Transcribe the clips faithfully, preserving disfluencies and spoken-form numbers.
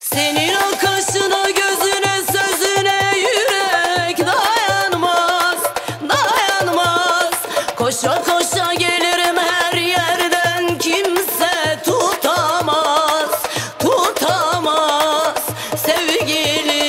Senin o kaşına, gözüne, sözüne yürek dayanmaz, dayanmaz. Koşa koşa gelirim her yerden, kimse tutamaz, tutamaz sevgilim.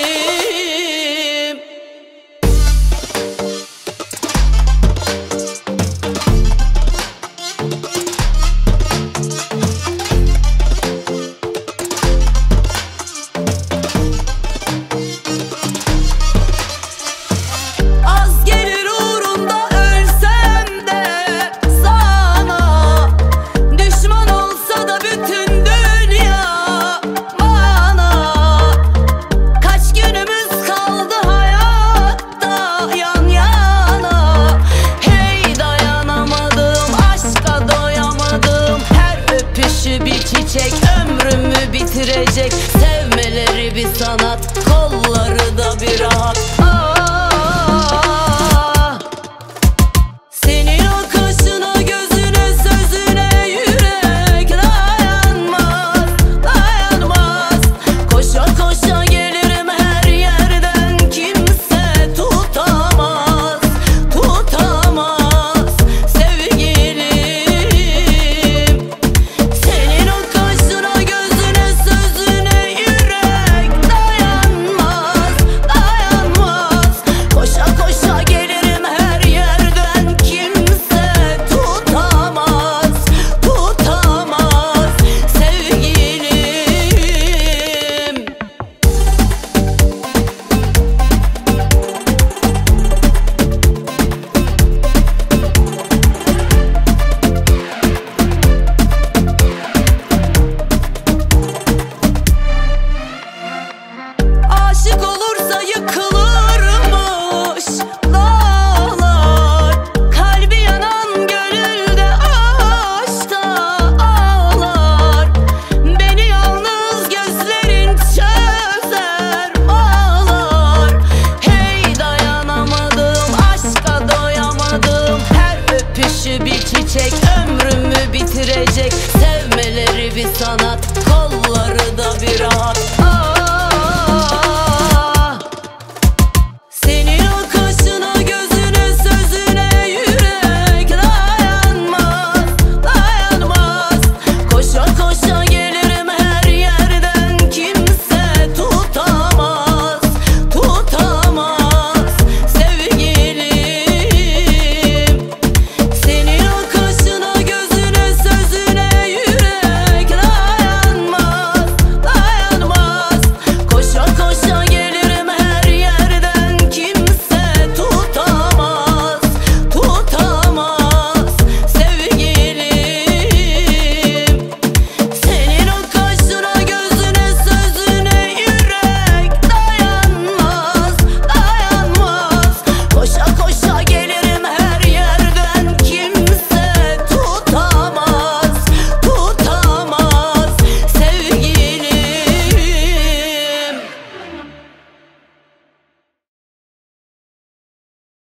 Az gelir uğrunda ölsem de sana, düşman olsa da bütün dünya bana. Kaç günümüz kaldı hayatta yan yana. Hey dayanamadım, aşka doyamadım. Her öpüşü bir çiçek, ömrümü bitirecek. Sevmeleri bir sanat, kolları da bir rahat.